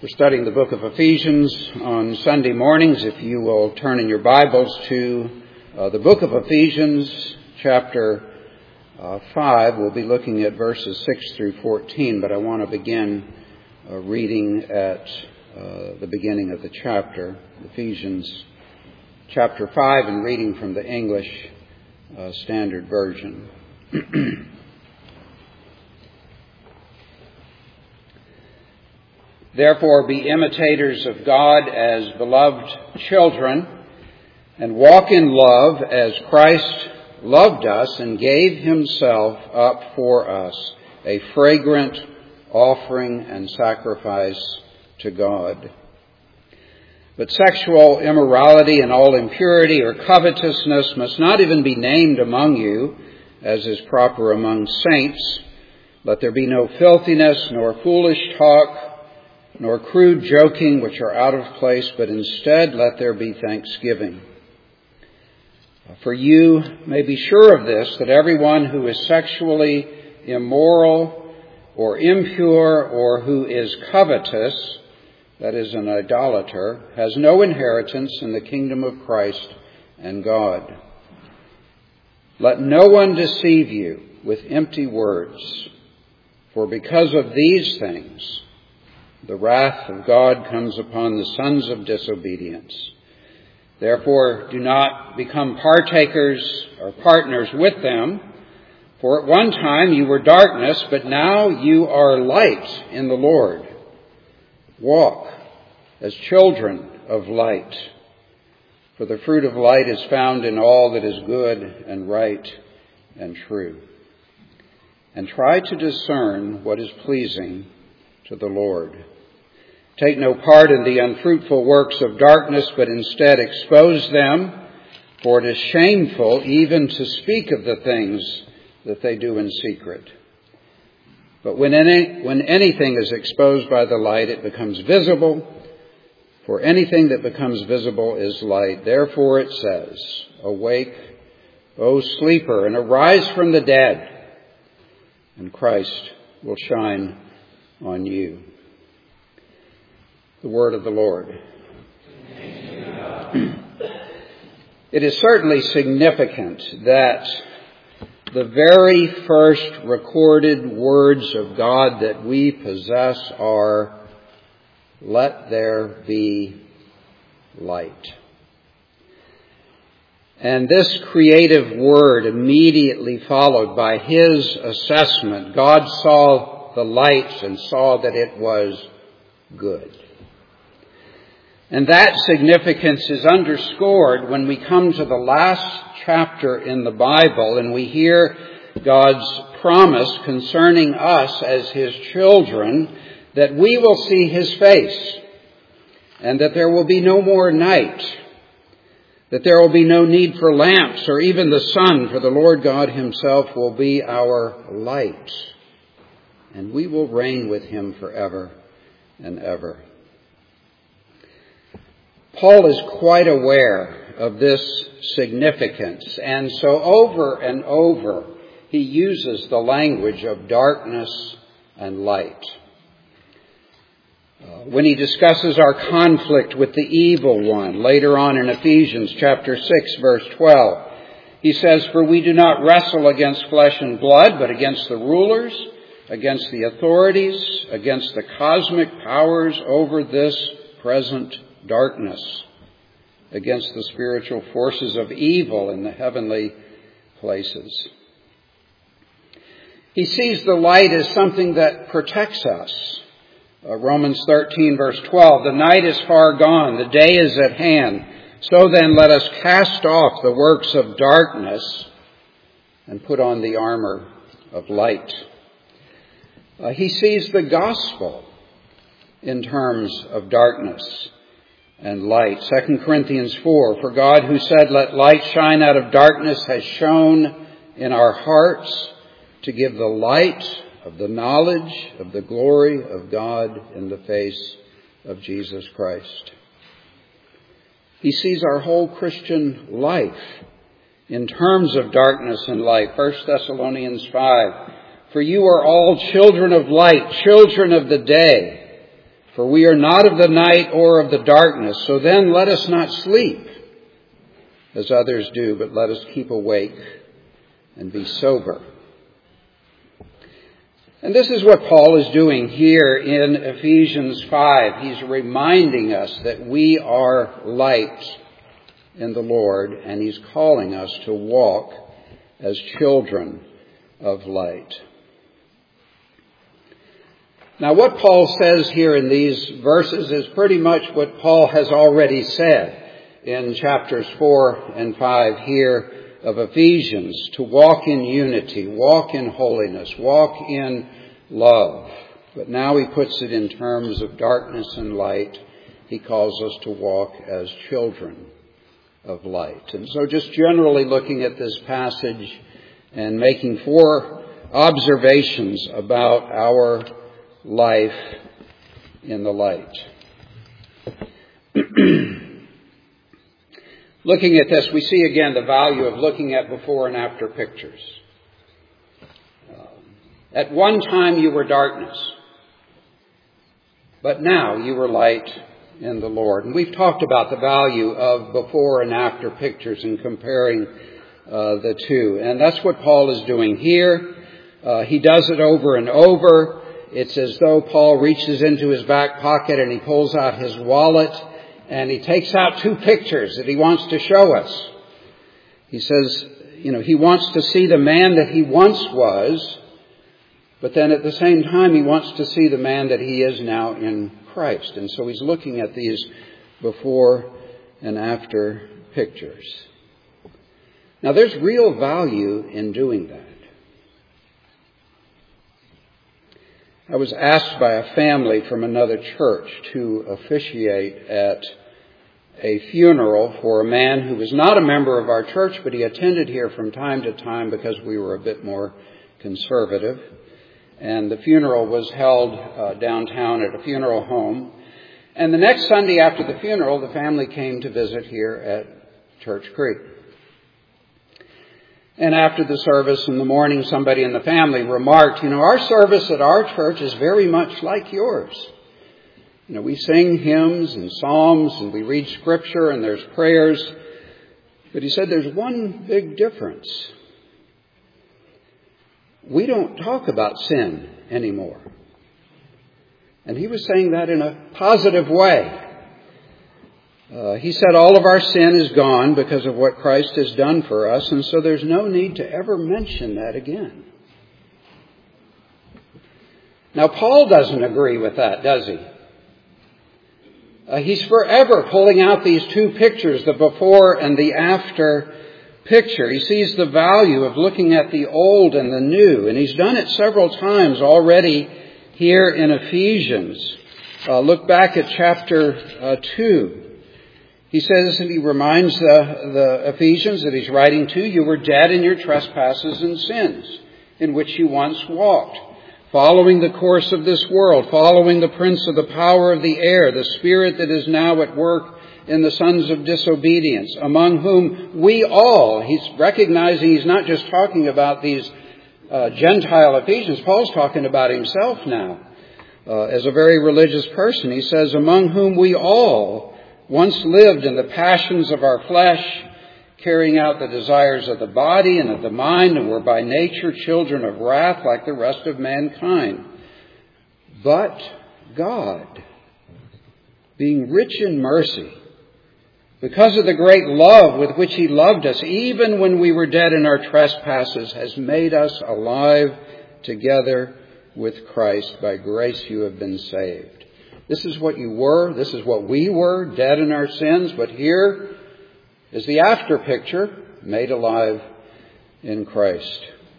We're studying the book of Ephesians on Sunday mornings. If you will turn in your Bibles to the book of Ephesians, chapter 5, we'll be looking at verses 6 through 14, but I want to begin reading at the beginning of the chapter, Ephesians chapter 5, and reading from the English Standard Version. Therefore, be imitators of God as beloved children, and walk in love as Christ loved us and gave himself up for us, a fragrant offering and sacrifice to God. But sexual immorality and all impurity or covetousness must not even be named among you, as is proper among saints. Let there be no filthiness, nor foolish talk, nor crude joking, which are out of place, but instead let there be thanksgiving. For you may be sure of this, that everyone who is sexually immoral or impure or who is covetous, that is an idolater, has no inheritance in the kingdom of Christ and God. Let no one deceive you with empty words, for because of these things the wrath of God comes upon the sons of disobedience. Therefore, do not become partakers or partners with them. For at one time you were darkness, but now you are light in the Lord. Walk as children of light. For the fruit of light is found in all that is good and right and true. And try to discern what is pleasing to the Lord. Take no part in the unfruitful works of darkness, but instead expose them, for it is shameful even to speak of the things that they do in secret. But when anything is exposed by the light, it becomes visible, for anything that becomes visible is light. Therefore it says, Awake, O sleeper, and arise from the dead, and Christ will shine on you. The word of the Lord. It is certainly significant that the very first recorded words of God that we possess are, "Let there be light." And this creative word immediately followed by his assessment. God saw the light and saw that it was good. And that significance is underscored when we come to the last chapter in the Bible and we hear God's promise concerning us as his children that we will see his face and that there will be no more night, that there will be no need for lamps or even the sun, for the Lord God himself will be our light, and we will reign with him forever and ever. Paul is quite aware of this significance, and so over and over he uses the language of darkness and light. When he discusses our conflict with the evil one, later on in Ephesians chapter 6, verse 12, he says, For we do not wrestle against flesh and blood, but against the rulers, against the authorities, against the cosmic powers over this present darkness, against the spiritual forces of evil in the heavenly places. He sees the light as something that protects us. Romans 13, verse 12, The night is far gone, the day is at hand. So then let us cast off the works of darkness and put on the armor of light. He sees the gospel in terms of darkness and light. 2 Corinthians 4, For God who said, Let light shine out of darkness, has shone in our hearts to give the light of the knowledge of the glory of God in the face of Jesus Christ. He sees our whole Christian life in terms of darkness and light. 1 Thessalonians 5, For you are all children of light, children of the day. For we are not of the night or of the darkness. So then let us not sleep as others do, but let us keep awake and be sober. And this is what Paul is doing here in Ephesians 5. He's reminding us that we are light in the Lord, and he's calling us to walk as children of light. Now, what Paul says here in these verses is pretty much what Paul has already said in chapters 4 and 5 here of Ephesians, to walk in unity, walk in holiness, walk in love. But now he puts it in terms of darkness and light. He calls us to walk as children of light. And so just generally looking at this passage and making 4 observations about our life in the light. Looking at this, we see again the value of looking at before and after pictures. At one time you were darkness, but now you are light in the Lord. And we've talked about the value of before and after pictures and comparing the two. And that's what Paul is doing here. He does it over and over. It's as though Paul reaches into his back pocket and he pulls out his wallet and he takes out 2 pictures that he wants to show us. He says, he wants to see the man that he once was, but then at the same time he wants to see the man that he is now in Christ. And so he's looking at these before and after pictures. Now there's real value in doing that. I was asked by a family from another church to officiate at a funeral for a man who was not a member of our church, but he attended here from time to time because we were a bit more conservative. And the funeral was held downtown at a funeral home. And the next Sunday after the funeral, the family came to visit here at Church Creek. And after the service in the morning, somebody in the family remarked, our service at our church is very much like yours. We sing hymns and psalms and we read scripture and there's prayers. But he said there's one big difference. We don't talk about sin anymore. And he was saying that in a positive way. He said all of our sin is gone because of what Christ has done for us, and so there's no need to ever mention that again. Now, Paul doesn't agree with that, does he? He's forever pulling out these 2 pictures, the before and the after picture. He sees the value of looking at the old and the new, and he's done it several times already here in Ephesians. Look back at chapter 2. He says, and he reminds the Ephesians that he's writing to, you were dead in your trespasses and sins, in which you once walked, following the course of this world, following the prince of the power of the air, the spirit that is now at work in the sons of disobedience, among whom we all, he's recognizing he's not just talking about these Gentile Ephesians, Paul's talking about himself now as a very religious person. He says, among whom we all once lived in the passions of our flesh, carrying out the desires of the body and of the mind, and were by nature children of wrath like the rest of mankind. But God, being rich in mercy, because of the great love with which he loved us, even when we were dead in our trespasses, has made us alive together with Christ. By grace you have been saved. This is what you were. This is what we were, dead in our sins. But here is the after picture, made alive in Christ.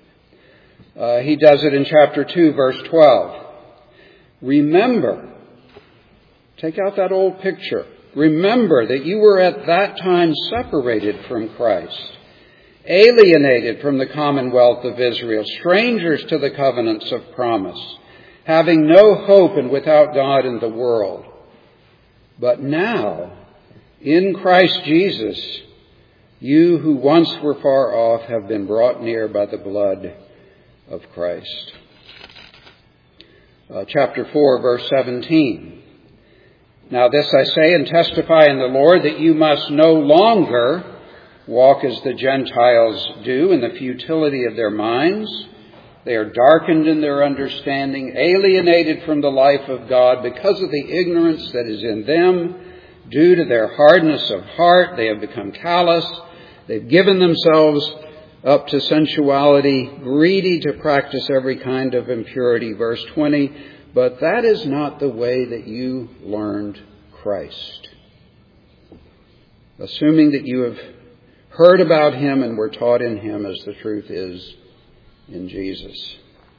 He does it in chapter 2, verse 12. Remember, take out that old picture. Remember that you were at that time separated from Christ, alienated from the commonwealth of Israel, strangers to the covenants of promise, having no hope and without God in the world. But now, in Christ Jesus, you who once were far off have been brought near by the blood of Christ. Chapter 4, verse 17. Now this I say and testify in the Lord, that you must no longer walk as the Gentiles do in the futility of their minds. They are darkened in their understanding, alienated from the life of God because of the ignorance that is in them. Due to their hardness of heart, they have become callous. They've given themselves up to sensuality, greedy to practice every kind of impurity. Verse 20, but that is not the way that you learned Christ. Assuming that you have heard about him and were taught in him as the truth is in Jesus.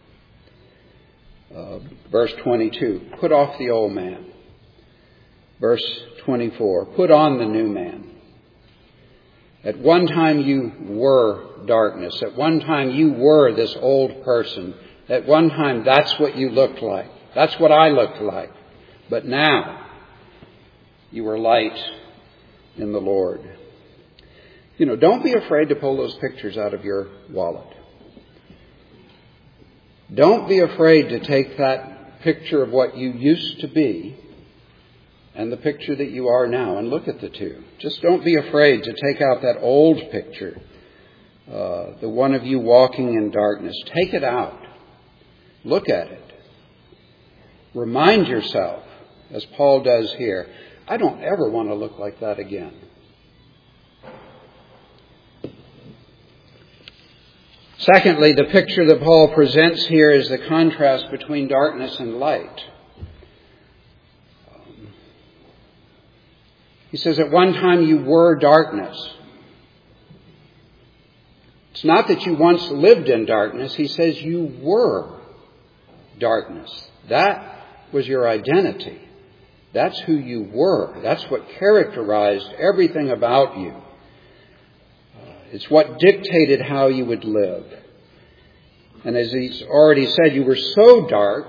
Verse 22, put off the old man. Verse 24, put on the new man. At one time you were darkness. At one time you were this old person. At one time that's what you looked like. That's what I looked like. But now you are light in the Lord. Don't be afraid to pull those pictures out of your wallet. Don't be afraid to take that picture of what you used to be and the picture that you are now and look at the two. Just don't be afraid to take out that old picture, the one of you walking in darkness. Take it out. Look at it. Remind yourself, as Paul does here, I don't ever want to look like that again. Secondly, the picture that Paul presents here is the contrast between darkness and light. He says, at one time you were darkness. It's not that you once lived in darkness. He says you were darkness. That was your identity. That's who you were. That's what characterized everything about you. It's what dictated how you would live. And as he's already said, you were so dark,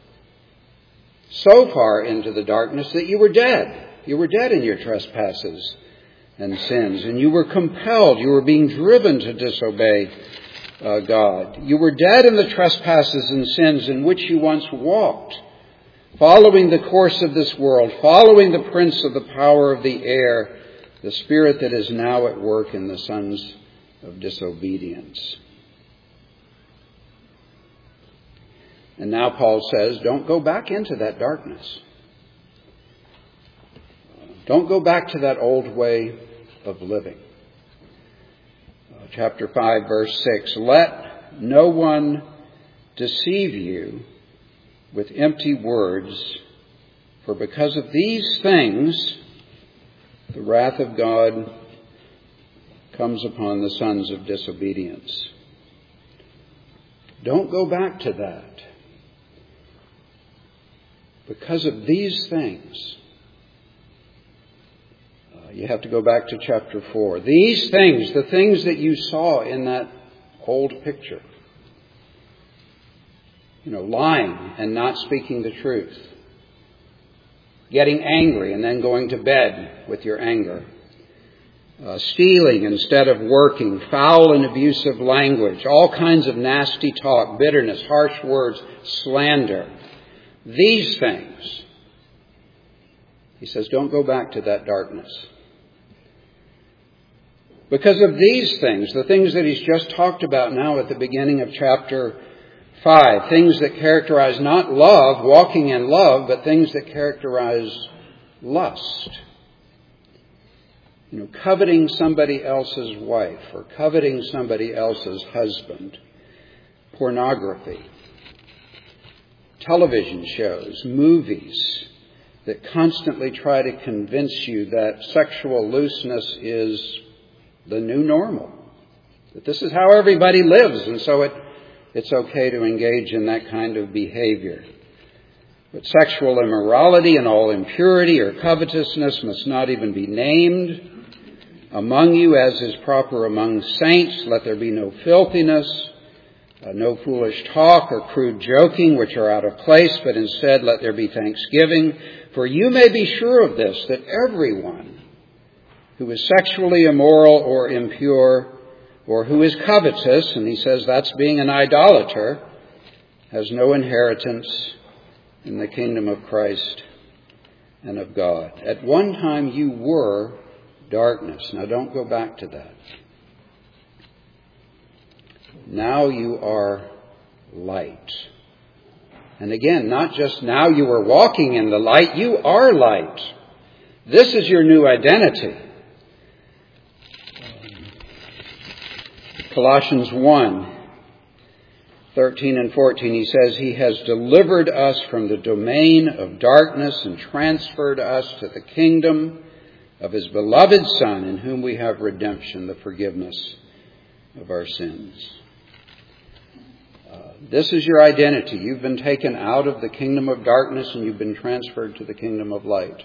so far into the darkness that you were dead. You were dead in your trespasses and sins. And you were compelled, you were being driven to disobey God. You were dead in the trespasses and sins in which you once walked, following the course of this world, following the prince of the power of the air, the spirit that is now at work in the sons of disobedience. And now Paul says, don't go back into that darkness. Don't go back to that old way of living. Chapter 5, verse 6, let no one deceive you with empty words, for because of these things the wrath of God comes upon the sons of disobedience. Don't go back to that. Because of these things. You have to go back to chapter 4. These things, the things that you saw in that old picture. Lying and not speaking the truth. Getting angry and then going to bed with your anger. Stealing instead of working. Foul and abusive language. All kinds of nasty talk, bitterness, harsh words, slander. These things. He says, don't go back to that darkness. Because of these things, the things that he's just talked about now at the beginning of chapter 5, things that characterize not love, walking in love, but things that characterize lust. Coveting somebody else's wife or coveting somebody else's husband. Pornography. Television shows, movies that constantly try to convince you that sexual looseness is the new normal. That this is how everybody lives, and so it's okay to engage in that kind of behavior. But sexual immorality and all impurity or covetousness must not even be named among you, as is proper among saints. Let there be no filthiness, no foolish talk or crude joking, which are out of place, but instead let there be thanksgiving. For you may be sure of this, that everyone who is sexually immoral or impure, or who is covetous, and he says that's being an idolater, has no inheritance in the kingdom of Christ and of God. At one time you were darkness. Now don't go back to that. Now you are light. And again, not just now you are walking in the light, you are light. This is your new identity. Colossians 1:13 and 14, he says, He has delivered us from the domain of darkness and transferred us to the kingdom of His beloved Son, in whom we have redemption, the forgiveness of our sins. This is your identity. You've been taken out of the kingdom of darkness and you've been transferred to the kingdom of light.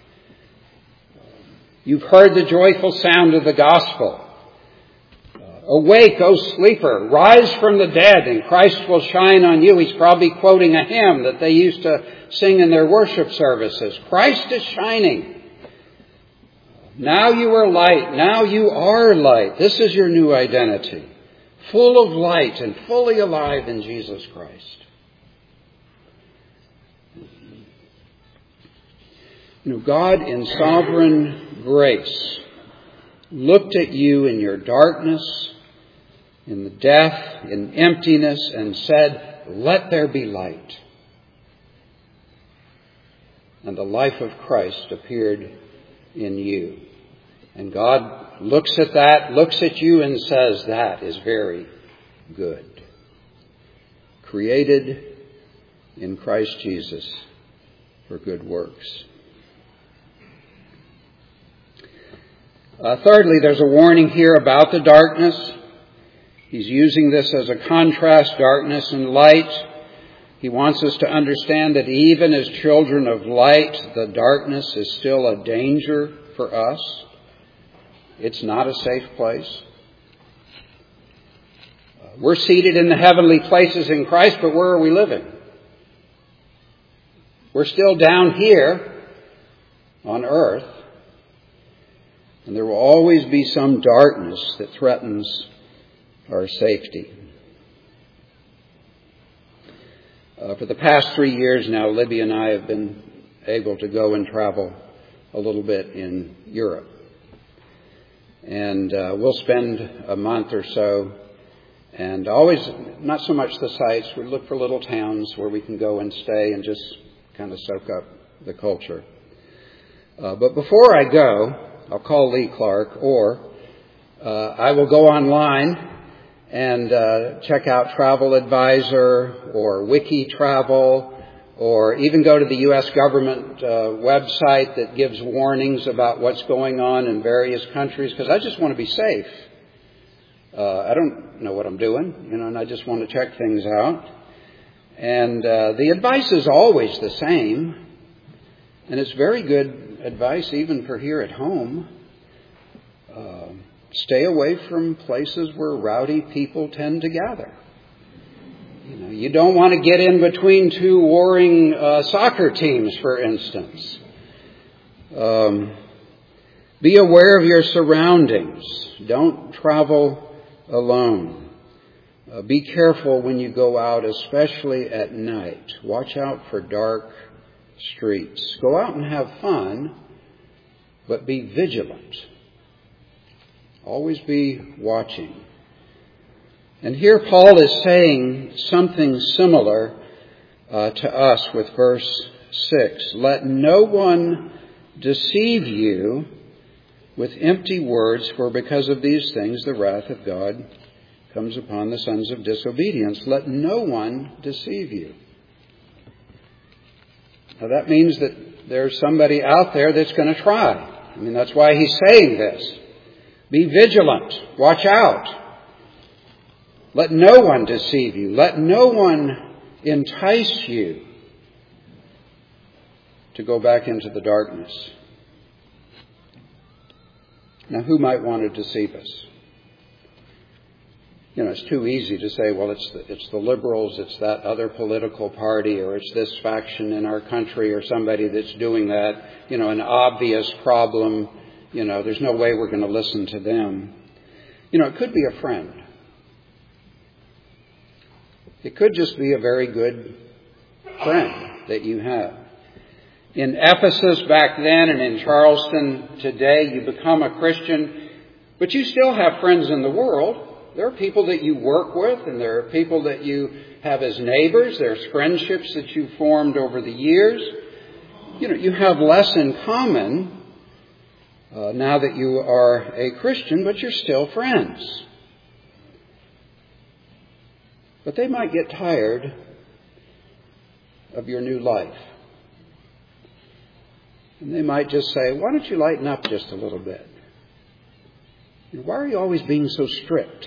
You've heard the joyful sound of the gospel. Awake, O sleeper, rise from the dead and Christ will shine on you. He's probably quoting a hymn that they used to sing in their worship services. Christ is shining. Now you are light. Now you are light. This is your new identity. Full of light and fully alive in Jesus Christ. You know, God in sovereign grace looked at you in your darkness, in the death, in emptiness, and said, let there be light. And the life of Christ appeared in you. And God looks at that, looks at you and says, that is very good. Created in Christ Jesus for good works. Thirdly, there's a warning here about the darkness. He's using this as a contrast, darkness and light. He wants us to understand that even as children of light, the darkness is still a danger for us. It's not a safe place. We're seated in the heavenly places in Christ, but where are we living? We're still down here on earth. And there will always be some darkness that threatens our safety. For the past 3 years now, Libby and I have been able to go and travel a little bit in Europe. And we'll spend a month or so, and always, not so much the sights, we look for little towns where we can go and stay and just kind of soak up the culture. But before I go, I'll call Lee Clark, or I will go online and check out Travel Advisor or Wiki Travel, or even go to the U.S. government website that gives warnings about what's going on in various countries, because I just want to be safe. I don't know what I'm doing, and I just want to check things out. And the advice is always the same, and it's very good advice even for here at home. Stay away from places where rowdy people tend to gather. You don't want to get in between two warring soccer teams, for instance. Be aware of your surroundings. Don't travel alone. Be careful when you go out, especially at night. Watch out for dark streets. Go out and have fun, but be vigilant. Always be watching. And here Paul is saying something similar to us with verse 6. Let no one deceive you with empty words, for because of these things the wrath of God comes upon the sons of disobedience. Let no one deceive you. Now that means that there's somebody out there that's going to try. That's why he's saying this. Be vigilant. Watch out. Let no one deceive you. Let no one entice you to go back into the darkness. Now, who might want to deceive us? It's too easy to say, well, it's the liberals, it's that other political party, or it's this faction in our country, or somebody that's doing that, an obvious problem. There's no way we're going to listen to them. It could be a friend. It could just be a very good friend that you have. in Ephesus back then and in Charleston today, you become a Christian, but you still have friends in the world. There are people that you work with, and there are people that you have as neighbors. There's friendships that you've formed over the years. You have less in common now that you are a Christian, but you're still friends. But they might get tired of your new life. And they might just say, why don't you lighten up just a little bit? Why are you always being so strict?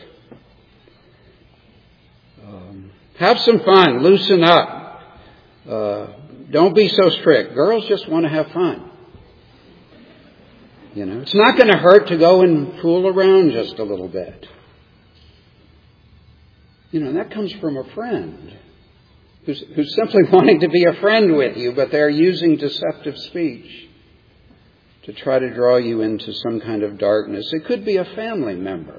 Have some fun. Loosen up. Don't be so strict. Girls just want to have fun. It's not going to hurt to go and fool around just a little bit. And that comes from a friend who's simply wanting to be a friend with you, but they're using deceptive speech to try to draw you into some kind of darkness. It could be a family member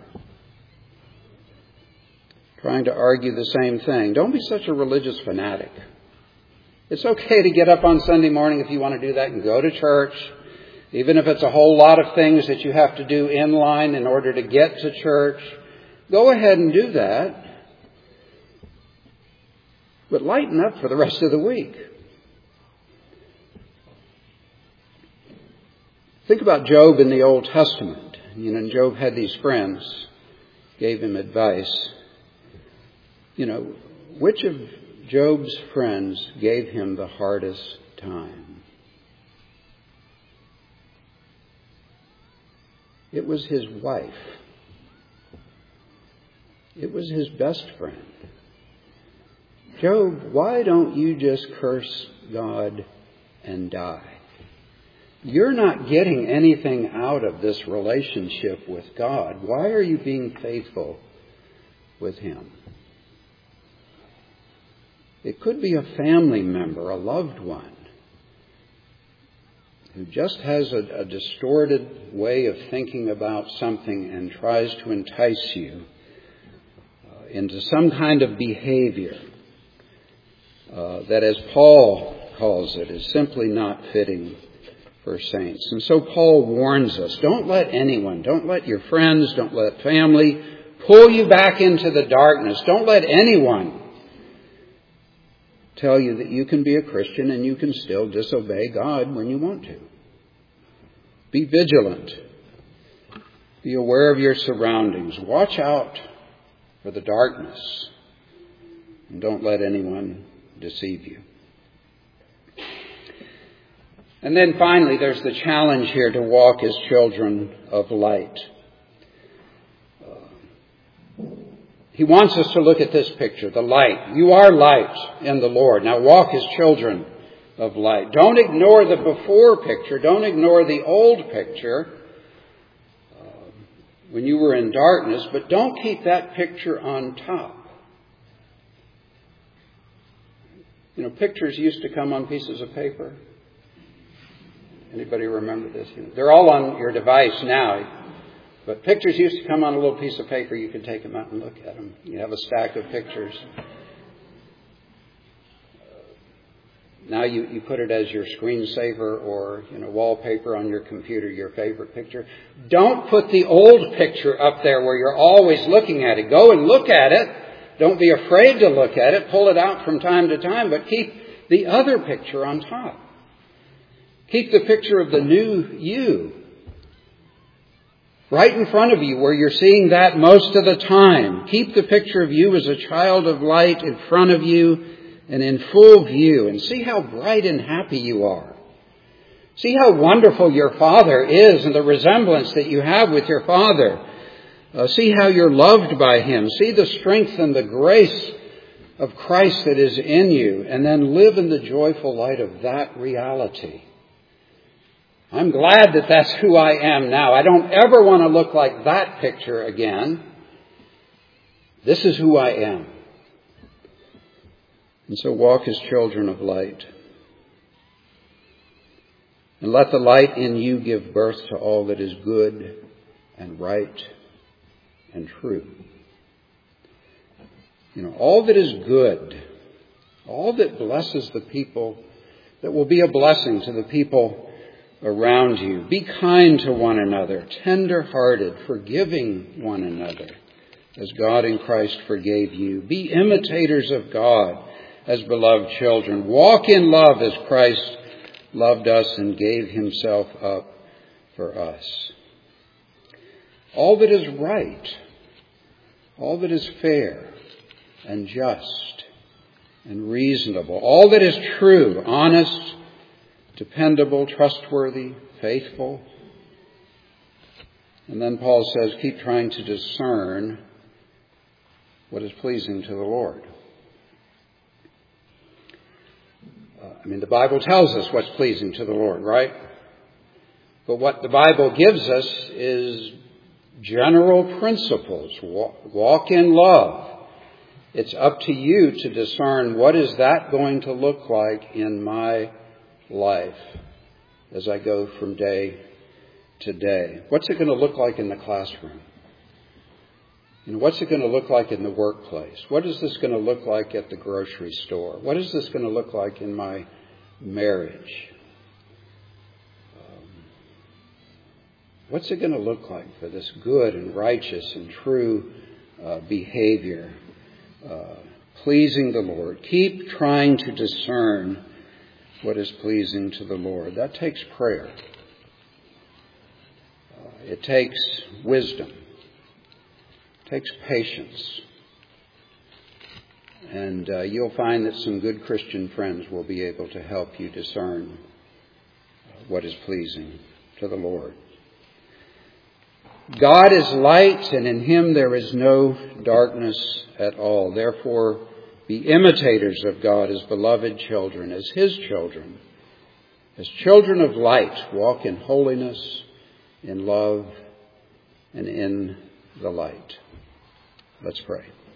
trying to argue the same thing. Don't be such a religious fanatic. It's okay to get up on Sunday morning if you want to do that and go to church, even if it's a whole lot of things that you have to do in line in order to get to church. Go ahead and do that. But lighten up for the rest of the week. Think about Job in the Old Testament. Job had these friends, gave him advice. Which of Job's friends gave him the hardest time? It was his wife. It was his best friend. Job, why don't you just curse God and die? You're not getting anything out of this relationship with God. Why are you being faithful with Him? It could be a family member, a loved one, who just has a distorted way of thinking about something and tries to entice you into some kind of behavior that, as Paul calls it, is simply not fitting for saints. And so Paul warns us, don't let anyone, don't let your friends, don't let family pull you back into the darkness. Don't let anyone tell you that you can be a Christian and you can still disobey God when you want to. Be vigilant. Be aware of your surroundings. Watch out for the darkness. And don't let anyone deceive you. And then finally, there's the challenge here to walk as children of light. He wants us to look at this picture, the light. You are light in the Lord. Now walk as children of light. Don't ignore the before picture. Don't ignore the old picture when you were in darkness, but don't keep that picture on top. Pictures used to come on pieces of paper. Anybody remember this? They're all on your device now. But pictures used to come on a little piece of paper. You could take them out and look at them. You have a stack of pictures. Now you put it as your screensaver or wallpaper on your computer, your favorite picture. Don't put the old picture up there where you're always looking at it. Go and look at it. Don't be afraid to look at it. Pull it out from time to time, but keep the other picture on top. Keep the picture of the new you right in front of you where you're seeing that most of the time. Keep the picture of you as a child of light in front of you and in full view, and see how bright and happy you are. See how wonderful your Father is and the resemblance that you have with your Father. See how you're loved by Him. See the strength and the grace of Christ that is in you, and then live in the joyful light of that reality. I'm glad that that's who I am now. I don't ever want to look like that picture again. This is who I am. And so walk as children of light. And let the light in you give birth to all that is good and right and true. All that is good, all that blesses the people that will be a blessing to the people around you. Be kind to one another, tender-hearted, forgiving one another, as God in Christ forgave you. Be imitators of God as beloved children. Walk in love as Christ loved us and gave himself up for us. All that is right, all that is fair and just and reasonable, all that is true, honest, dependable, trustworthy, faithful. And then Paul says, keep trying to discern what is pleasing to the Lord. The Bible tells us what's pleasing to the Lord, right? But what the Bible gives us is general principles. Walk in love. It's up to you to discern what is that going to look like in my life as I go from day to day. What's it going to look like in the classroom? What's it going to look like in the workplace? What is this going to look like at the grocery store? What is this going to look like in my marriage? What's it going to look like for this good and righteous and true behavior, pleasing the Lord? Keep trying to discern what is pleasing to the Lord. That takes prayer. It takes wisdom. It takes patience. And you'll find that some good Christian friends will be able to help you discern what is pleasing to the Lord. God is light, and in him there is no darkness at all. Therefore, be imitators of God as beloved children, as his children. As children of light, walk in holiness, in love, and in the light. Let's pray.